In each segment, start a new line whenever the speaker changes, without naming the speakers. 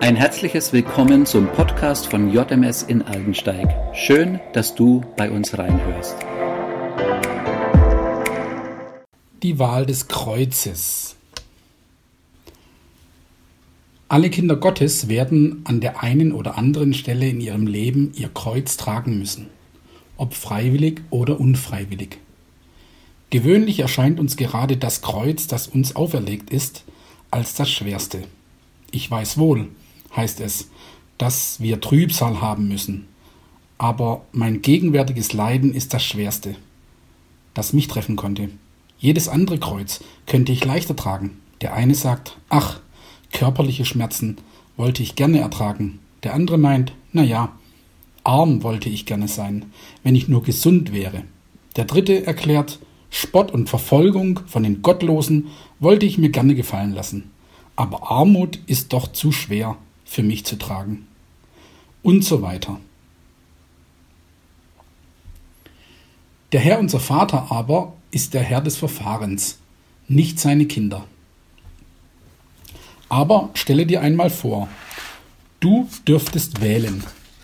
Ein herzliches Willkommen zum Podcast von JMS in Aldensteig. Schön, dass du bei uns reinhörst.
Die Wahl des Kreuzes. Alle Kinder Gottes werden an der einen oder anderen Stelle in ihrem Leben ihr Kreuz tragen müssen, ob freiwillig oder unfreiwillig. Gewöhnlich erscheint uns gerade das Kreuz, das uns auferlegt ist, als das Schwerste. Ich weiß wohl, heißt es, dass wir Trübsal haben müssen. Aber mein gegenwärtiges Leiden ist das Schwerste, das mich treffen konnte. Jedes andere Kreuz könnte ich leichter tragen. Der eine sagt, ach, körperliche Schmerzen wollte ich gerne ertragen. Der andere meint, arm wollte ich gerne sein, wenn ich nur gesund wäre. Der dritte erklärt, Spott und Verfolgung von den Gottlosen wollte ich mir gerne gefallen lassen. Aber Armut ist doch zu schwer für mich zu tragen. Und so weiter. Der Herr, unser Vater aber, ist der Herr des Verfahrens, nicht seine Kinder. Aber stelle dir einmal vor, du dürftest wählen.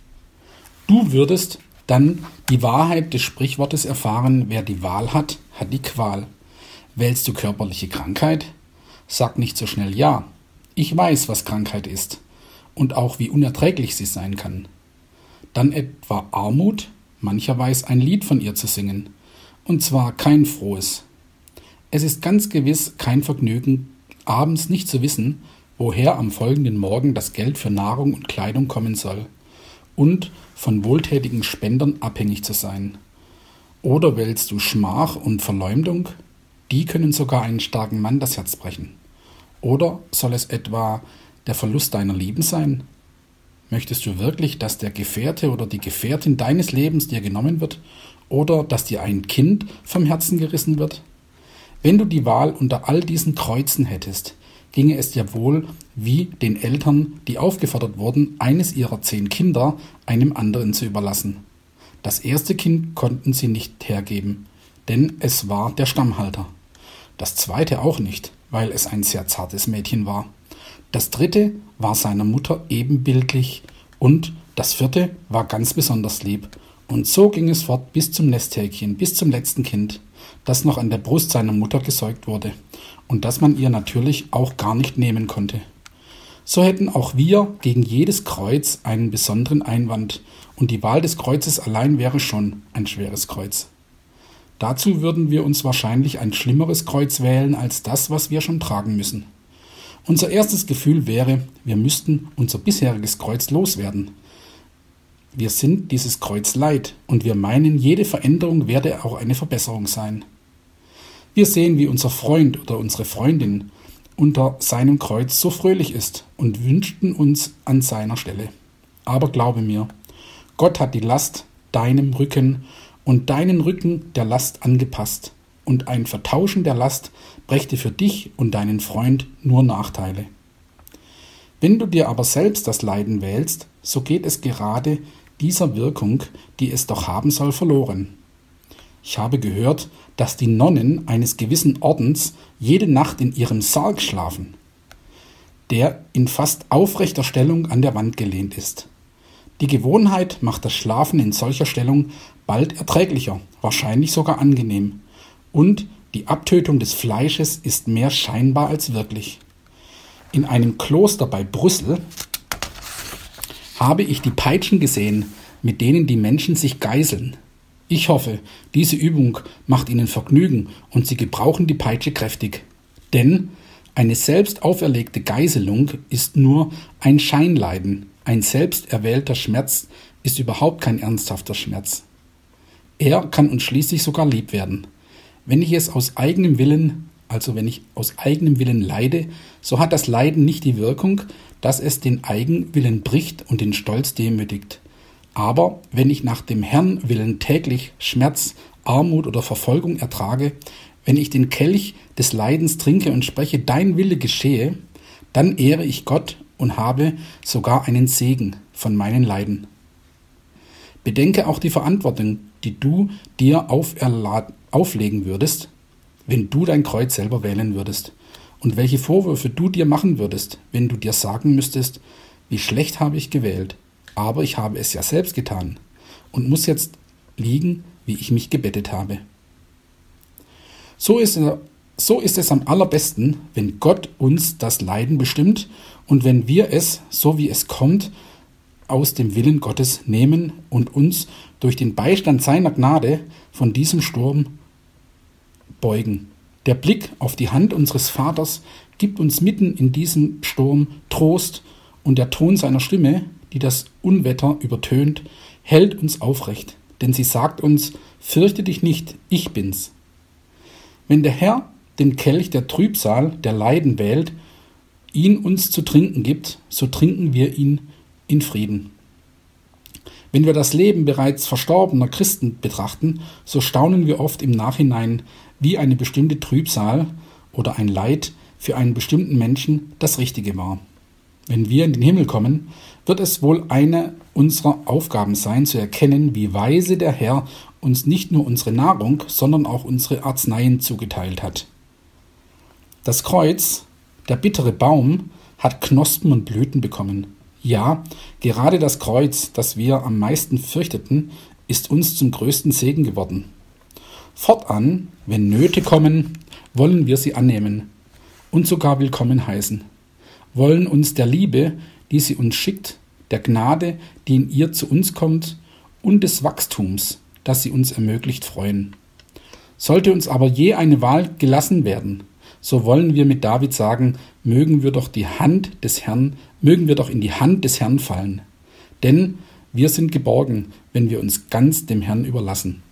Du würdest dann die Wahrheit des Sprichwortes erfahren, wer die Wahl hat, hat die Qual. Wählst du körperliche Krankheit? Sag nicht so schnell ja. Ich weiß, was Krankheit ist und auch wie unerträglich sie sein kann. Dann etwa Armut? Mancher weiß, ein Lied von ihr zu singen. Und zwar kein frohes. Es ist ganz gewiss kein Vergnügen, abends nicht zu wissen, woher am folgenden Morgen das Geld für Nahrung und Kleidung kommen soll und von wohltätigen Spendern abhängig zu sein. Oder wählst du Schmach und Verleumdung? Die können sogar einen starken Mann das Herz brechen. Oder soll es etwa der Verlust deiner Lieben sein? Möchtest du wirklich, dass der Gefährte oder die Gefährtin deines Lebens dir genommen wird oder dass dir ein Kind vom Herzen gerissen wird? Wenn du die Wahl unter all diesen Kreuzen hättest, ginge es dir wohl wie den Eltern, die aufgefordert wurden, eines ihrer 10 Kinder einem anderen zu überlassen. Das erste Kind konnten sie nicht hergeben, denn es war der Stammhalter. Das zweite auch nicht, weil es ein sehr zartes Mädchen war. Das dritte war seiner Mutter ebenbildlich und das vierte war ganz besonders lieb. Und so ging es fort bis zum Nesthäkchen, bis zum letzten Kind, das noch an der Brust seiner Mutter gesäugt wurde und das man ihr natürlich auch gar nicht nehmen konnte. So hätten auch wir gegen jedes Kreuz einen besonderen Einwand und die Wahl des Kreuzes allein wäre schon ein schweres Kreuz. Dazu würden wir uns wahrscheinlich ein schlimmeres Kreuz wählen als das, was wir schon tragen müssen. Unser erstes Gefühl wäre, wir müssten unser bisheriges Kreuz loswerden. Wir sind dieses Kreuz leid und wir meinen, jede Veränderung werde auch eine Verbesserung sein. Wir sehen, wie unser Freund oder unsere Freundin unter seinem Kreuz so fröhlich ist und wünschten uns an seiner Stelle. Aber glaube mir, Gott hat die Last deinem Rücken und deinen Rücken der Last angepasst, und ein Vertauschen der Last brächte für dich und deinen Freund nur Nachteile. Wenn du dir aber selbst das Leiden wählst, so geht es gerade dieser Wirkung, die es doch haben soll, verloren. Ich habe gehört, dass die Nonnen eines gewissen Ordens jede Nacht in ihrem Sarg schlafen, der in fast aufrechter Stellung an der Wand gelehnt ist. Die Gewohnheit macht das Schlafen in solcher Stellung bald erträglicher, wahrscheinlich sogar angenehm. Und die Abtötung des Fleisches ist mehr scheinbar als wirklich. In einem Kloster bei Brüssel habe ich die Peitschen gesehen, mit denen die Menschen sich geißeln. Ich hoffe, diese Übung macht ihnen Vergnügen und sie gebrauchen die Peitsche kräftig. Denn eine selbst auferlegte Geißelung ist nur ein Scheinleiden. Ein selbst erwählter Schmerz ist überhaupt kein ernsthafter Schmerz. Er kann uns schließlich sogar lieb werden. Wenn ich aus eigenem Willen leide, so hat das Leiden nicht die Wirkung, dass es den Eigenwillen bricht und den Stolz demütigt. Aber wenn ich nach dem Herrn willen täglich Schmerz, Armut oder Verfolgung ertrage, wenn ich den Kelch des Leidens trinke und spreche, dein Wille geschehe, dann ehre ich Gott und habe sogar einen Segen von meinen Leiden. Bedenke auch die Verantwortung, die du dir auflegen würdest, wenn du dein Kreuz selber wählen würdest und welche Vorwürfe du dir machen würdest, wenn du dir sagen müsstest, wie schlecht habe ich gewählt, aber ich habe es ja selbst getan und muss jetzt liegen, wie ich mich gebettet habe. So ist es am allerbesten, wenn Gott uns das Leiden bestimmt und wenn wir es, so wie es kommt, aus dem Willen Gottes nehmen und uns durch den Beistand seiner Gnade von diesem Sturm beugen. Der Blick auf die Hand unseres Vaters gibt uns mitten in diesem Sturm Trost und der Ton seiner Stimme, die das Unwetter übertönt, hält uns aufrecht, denn sie sagt uns, fürchte dich nicht, ich bin's. Wenn der Herr den Kelch der Trübsal, der Leiden wählt, ihn uns zu trinken gibt, so trinken wir ihn in Frieden. Wenn wir das Leben bereits verstorbener Christen betrachten, so staunen wir oft im Nachhinein, wie eine bestimmte Trübsal oder ein Leid für einen bestimmten Menschen das Richtige war. Wenn wir in den Himmel kommen, wird es wohl eine unserer Aufgaben sein, zu erkennen, wie weise der Herr uns nicht nur unsere Nahrung, sondern auch unsere Arzneien zugeteilt hat. Das Kreuz, der bittere Baum, hat Knospen und Blüten bekommen. Ja, gerade das Kreuz, das wir am meisten fürchteten, ist uns zum größten Segen geworden. Fortan, wenn Nöte kommen, wollen wir sie annehmen und sogar willkommen heißen, wollen uns der Liebe, die sie uns schickt, der Gnade, die in ihr zu uns kommt, und des Wachstums, das sie uns ermöglicht, freuen. Sollte uns aber je eine Wahl gelassen werden, so wollen wir mit David sagen, mögen wir doch in die Hand des Herrn fallen. Denn wir sind geborgen, wenn wir uns ganz dem Herrn überlassen.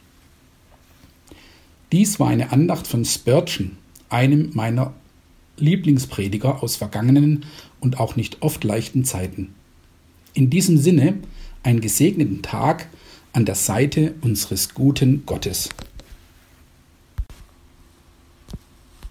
Dies war eine Andacht von Spurgeon, einem meiner Lieblingsprediger aus vergangenen und auch nicht oft leichten Zeiten. In diesem Sinne einen gesegneten Tag an der Seite unseres guten Gottes.